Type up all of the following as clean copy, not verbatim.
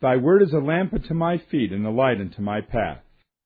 Thy word is a lamp unto my feet and a light unto my path.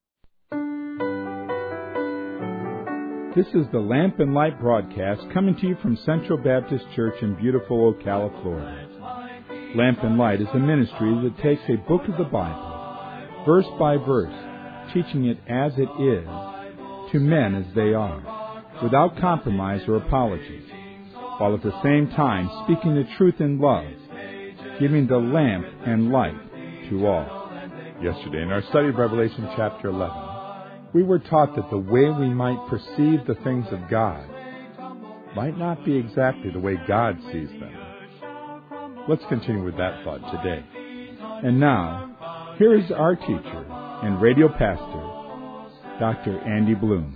This is the Lamp and Light broadcast coming to you from Central Baptist Church in beautiful Ocala, Florida. Lamp and Light is a ministry that takes a book of the Bible, verse by verse, teaching it as it is, to men as they are, without compromise or apologies, while at the same time speaking the truth in love, giving the lamp and light to all. Yesterday, in our study of Revelation chapter 11, we were taught that the way we might perceive the things of God might not be exactly the way God sees them. Let's continue with that thought today. And now, here is our teacher and radio pastor, Dr. Andy Bloom.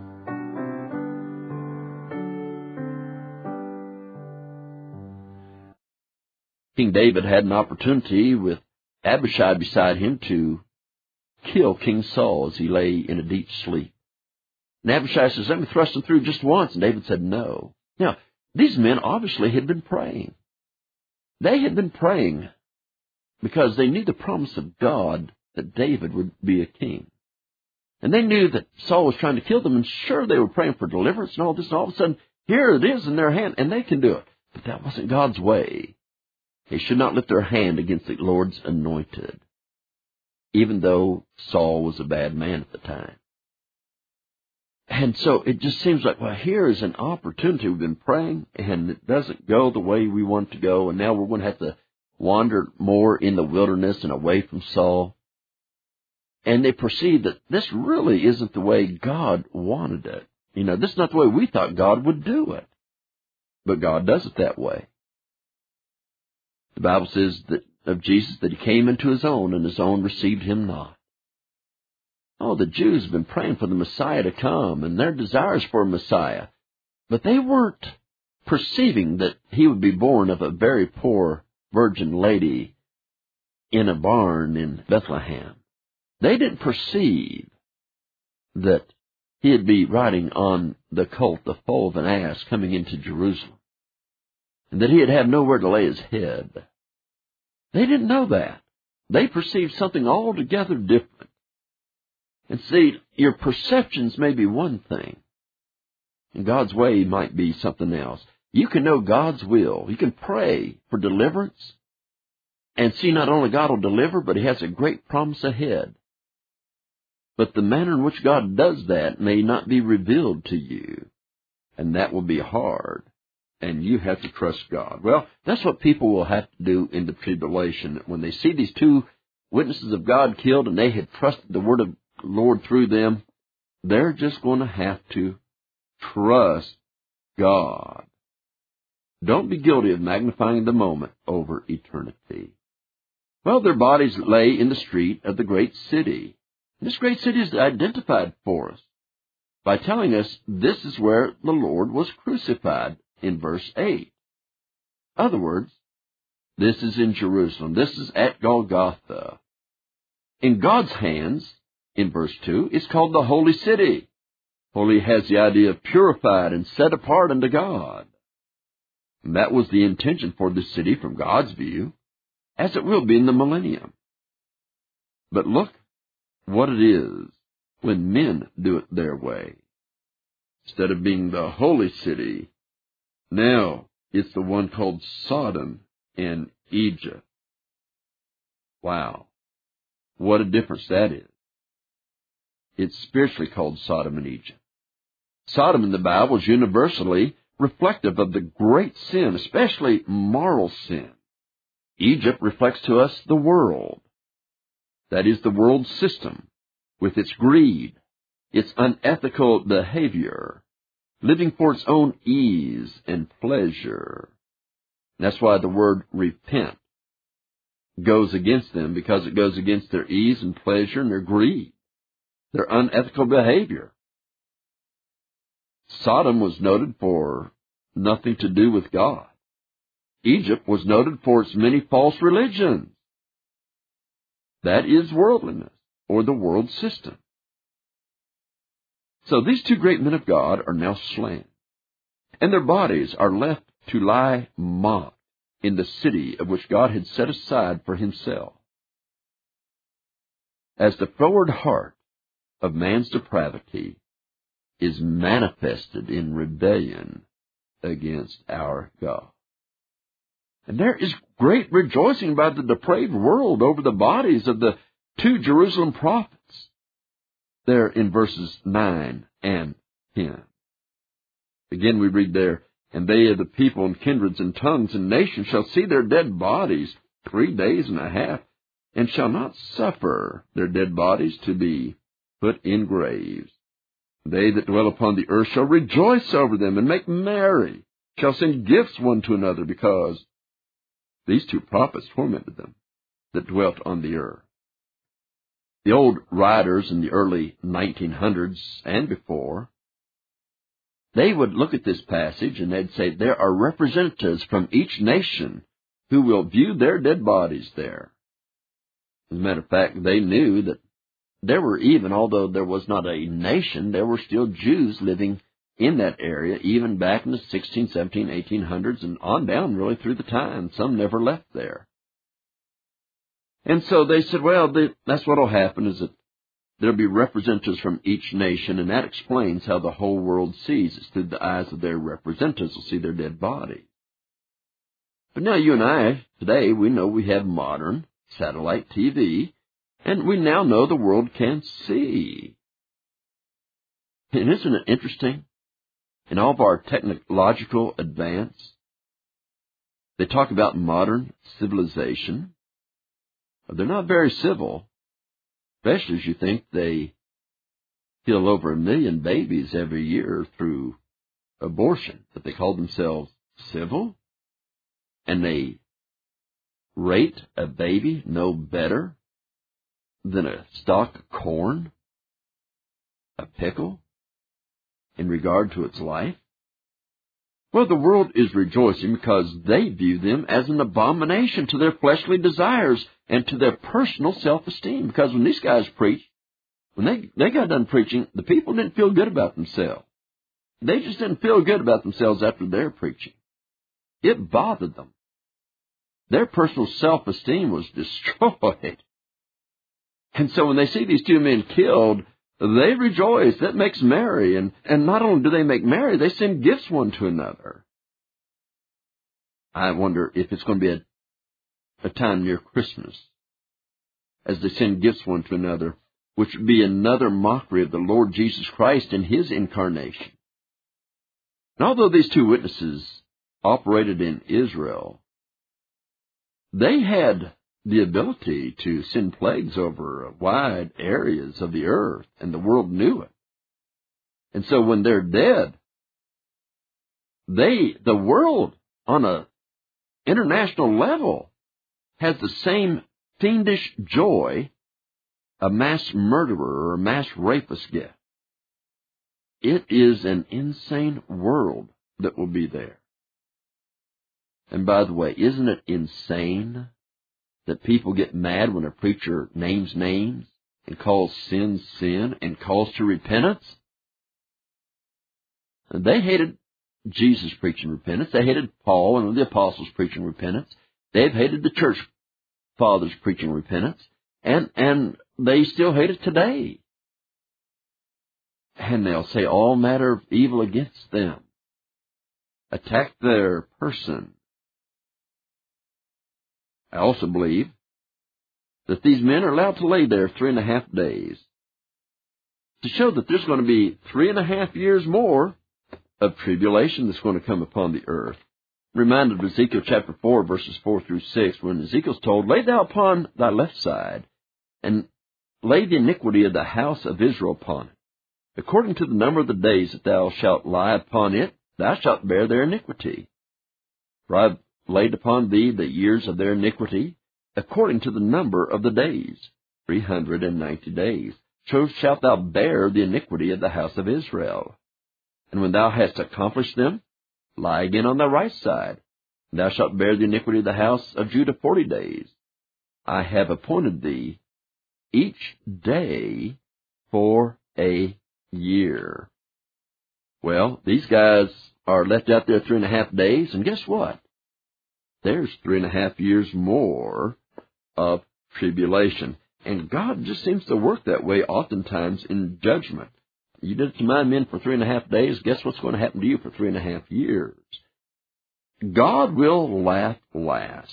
King David had an opportunity with Abishai beside him to kill King Saul as he lay in a deep sleep. And Abishai says, let me thrust him through just once. And David said, no. Now, these men obviously had been praying. They had been praying because they knew the promise of God that David would be a king. And they knew that Saul was trying to kill them, and sure, they were praying for deliverance and all this, and all of a sudden, here it is in their hand, and they can do it. But that wasn't God's way. They should not lift their hand against the Lord's anointed, even though Saul was a bad man at the time. And so it just seems like, well, here is an opportunity. We've been praying, and it doesn't go the way we want it to go, and now we're going to have to wander more in the wilderness and away from Saul. And they perceive that this really isn't the way God wanted it. You know, this is not the way we thought God would do it. But God does it that way. The Bible says that of Jesus that he came into his own, and his own received him not. Oh, the Jews have been praying for the Messiah to come, and their desires for a Messiah. But they weren't perceiving that he would be born of a very poor virgin lady in a barn in Bethlehem. They didn't perceive that he'd be riding on the colt, the foal of an ass, coming into Jerusalem, and that he'd have nowhere to lay his head. They didn't know that. They perceived something altogether different. And see, your perceptions may be one thing, and God's way might be something else. You can know God's will. You can pray for deliverance, and see not only God will deliver, but he has a great promise ahead. But the manner in which God does that may not be revealed to you, and that will be hard. And you have to trust God. Well, that's what people will have to do in the tribulation. When they see these two witnesses of God killed and they had trusted the word of the Lord through them, they're just going to have to trust God. Don't be guilty of magnifying the moment over eternity. Well, their bodies lay in the street of the great city. This great city is identified for us by telling us this is where the Lord was crucified. In verse 8. In other words, this is in Jerusalem. This is at Golgotha. In God's hands, in verse 2, it's called the Holy City. Holy has the idea of purified and set apart unto God. And that was the intention for this city from God's view, as it will be in the millennium. But look what it is when men do it their way. Instead of being the holy city, now it's the one called Sodom and Egypt. Wow. What a difference that is. It's spiritually called Sodom and Egypt. Sodom in the Bible is universally reflective of the great sin, especially moral sin. Egypt reflects to us the world. That is the world system with its greed, its unethical behavior, living for its own ease and pleasure. That's why the word repent goes against them, because it goes against their ease and pleasure and their greed, their unethical behavior. Sodom was noted for nothing to do with God. Egypt was noted for its many false religions. That is worldliness, or the world system. So these two great men of God are now slain, and their bodies are left to lie mocked in the city of which God had set aside for himself. as the froward heart of man's depravity is manifested in rebellion against our God. And there is great rejoicing by the depraved world over the bodies of the 2 Jerusalem prophets, there in verses 9 and 10. Again we read there, and they of the people and kindreds and tongues and nations shall see their dead bodies 3 days and a half, and shall not suffer their dead bodies to be put in graves. They that dwell upon the earth shall rejoice over them and make merry, shall send gifts one to another, because these 2 prophets tormented them that dwelt on the earth. The old writers in the early 1900s and before, they would look at this passage and they'd say there are representatives from each nation who will view their dead bodies there. As a matter of fact, they knew that there were even, although there was not a nation, there were still Jews living in that area, even back in the 16, 17, 1800s, and on down really through the time. Some never left there. And so they said, well, that's what will happen, is that there'll be representatives from each nation, and that explains how the whole world sees. It's through the eyes of their representatives will see their dead body. But now you and I, today, we know we have modern satellite TV, and we now know the world can see. And isn't it interesting? In all of our technological advance, they talk about modern civilization. They're not very civil, especially as you think they kill over 1 million babies every year through abortion. But they call themselves civil, and they rate a baby no better than a stalk of corn, a pickle, in regard to its life. Well, the world is rejoicing because they view them as an abomination to their fleshly desires and to their personal self-esteem. Because when these guys preached, when they got done preaching, the people didn't feel good about themselves. They just didn't feel good about themselves after their preaching. It bothered them. Their personal self-esteem was destroyed. And so when they see these 2 men killed, they rejoice. That makes merry. And not only do they make merry, they send gifts one to another. I wonder if it's going to be a time near Christmas, as they send gifts one to another, which would be another mockery of the Lord Jesus Christ and His incarnation. And although these 2 witnesses operated in Israel, they had the ability to send plagues over wide areas of the earth, and the world knew it. And so when they're dead, the world on an international level has the same fiendish joy a mass murderer or a mass rapist gets. It is an insane world that will be there. And by the way, isn't it insane that people get mad when a preacher names names and calls sin, sin, and calls to repentance? And they hated Jesus preaching repentance. They hated Paul and the apostles preaching repentance. They've hated the church fathers preaching repentance. And they still hate it today. And they'll say all manner of evil against them. Attack their person. I also believe that these men are allowed to lay there 3.5 days to show that there's going to be 3.5 years more of tribulation that's going to come upon the earth. I'm reminded of Ezekiel chapter 4, verses 4 through 6, when Ezekiel's told, "Lay thou upon thy left side, and lay the iniquity of the house of Israel upon it. According to the number of the days that thou shalt lie upon it, thou shalt bear their iniquity. For I have laid upon thee the years of their iniquity, according to the number of the days, 390 days. So shalt thou bear the iniquity of the house of Israel. And when thou hast accomplished them, lie again on thy right side, and thou shalt bear the iniquity of the house of Judah 40 days. I have appointed thee each day for a year." Well, these guys are left out there 3.5 days, and guess what? There's 3.5 years more of tribulation. And God just seems to work that way oftentimes in judgment. You did it to my men for 3.5 days. Guess what's going to happen to you for 3.5 years? God will laugh last.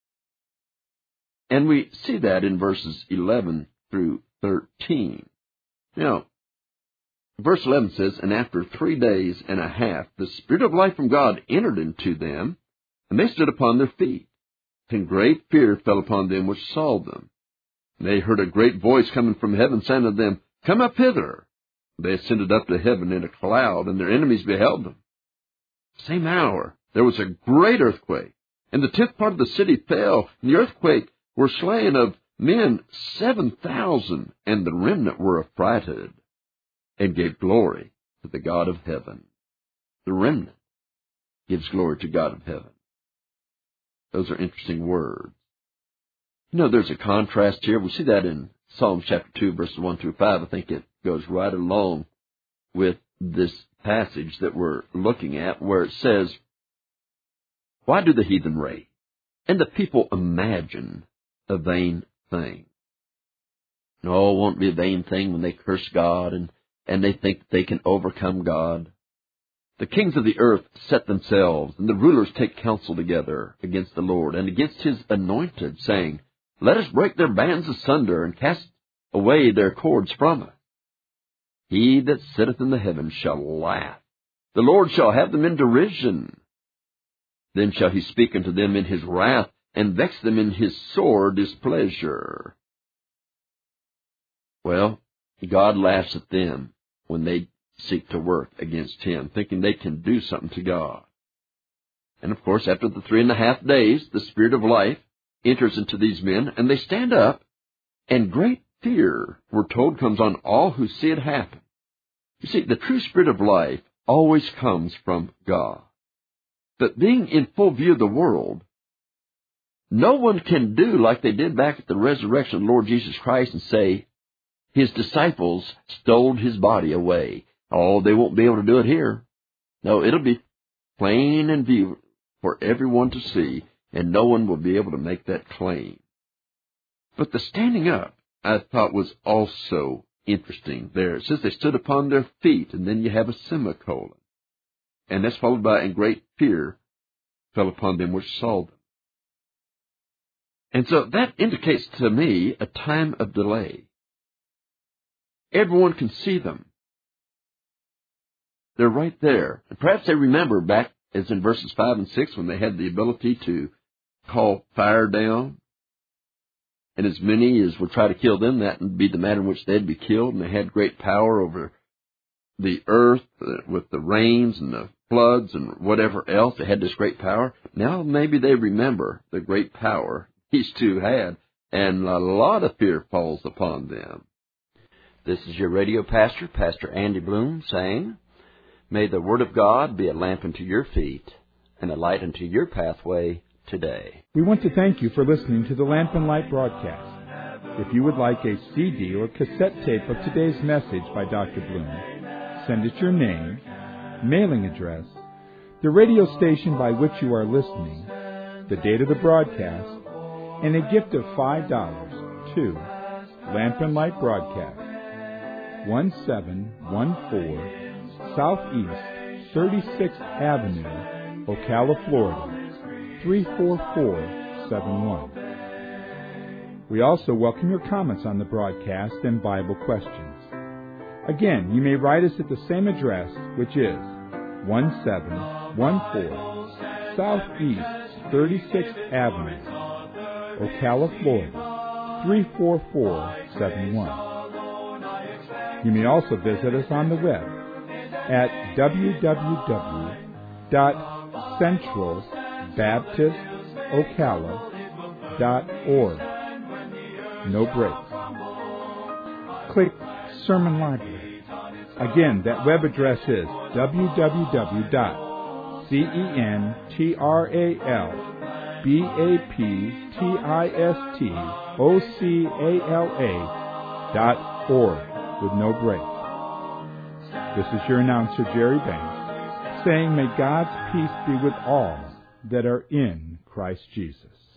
And we see that in verses 11 through 13. Now, verse 11 says, "And after 3.5 days, the Spirit of life from God entered into them, and they stood upon their feet. And great fear fell upon them which saw them. And they heard a great voice coming from heaven, saying to them, Come up hither. They ascended up to heaven in a cloud, and their enemies beheld them. Same hour there was a great earthquake, and the 10th part of the city fell. In the earthquake were slain of men 7,000, and the remnant were affrighted, and gave glory to the God of heaven." The remnant gives glory to God of heaven. Those are interesting words. You know, there's a contrast here. We see that in Psalm chapter 2, verses 1 through 5. I think it goes right along with this passage that we're looking at, where it says, "Why do the heathen rave, and the people imagine a vain thing?" No, it won't be a vain thing when they curse God and they think that they can overcome God. "The kings of the earth set themselves, and the rulers take counsel together against the Lord and against his anointed, saying, Let us break their bands asunder, and cast away their cords from us. He that sitteth in the heavens shall laugh. The Lord shall have them in derision. Then shall he speak unto them in his wrath, and vex them in his sore displeasure." Well, God laughs at them when they seek to work against him, thinking they can do something to God. And of course, after the 3.5 days, the Spirit of life enters into these men, and they stand up, and great fear, we're told, comes on all who see it happen. You see, the true Spirit of life always comes from God. But being in full view of the world, no one can do like they did back at the resurrection of the Lord Jesus Christ and say, his disciples stole his body away. Oh, they won't be able to do it here. No, it'll be plain in view for everyone to see, and no one will be able to make that claim. But the standing up, I thought, was also interesting there. It says they stood upon their feet, and then you have a semicolon. And that's followed by, "And great fear fell upon them which saw them." And so that indicates to me a time of delay. Everyone can see them. They're right there. And perhaps they remember back, as in verses 5 and 6, when they had the ability to call fire down, and as many as would try to kill them, that would be the manner in which they'd be killed, and they had great power over the earth with the rains and the floods and whatever else. They had this great power. Now maybe they remember the great power these two had, and a lot of fear falls upon them. This is your radio pastor, Pastor Andy Bloom, saying, may the Word of God be a lamp unto your feet and a light unto your pathway today. We want to thank you for listening to the Lamp and Light broadcast. If you would like a CD or cassette tape of today's message by Dr. Bloom, send us your name, mailing address, the radio station by which you are listening, the date of the broadcast, and a gift of $5 to Lamp and Light Broadcast, 1714 Southeast 36th Avenue, Ocala, Florida, 34471. We also welcome your comments on the broadcast and Bible questions. Again, you may write us at the same address, which is 1714 Southeast 36th Avenue, Ocala, Florida, 34471. You may also visit us on the web at www.centralbaptistocala.org. No breaks. Click Sermon Library. Again, that web address is www.centralbaptistocala.org with no breaks. This is your announcer, Jerry Banks, saying, may God's peace be with all that are in Christ Jesus.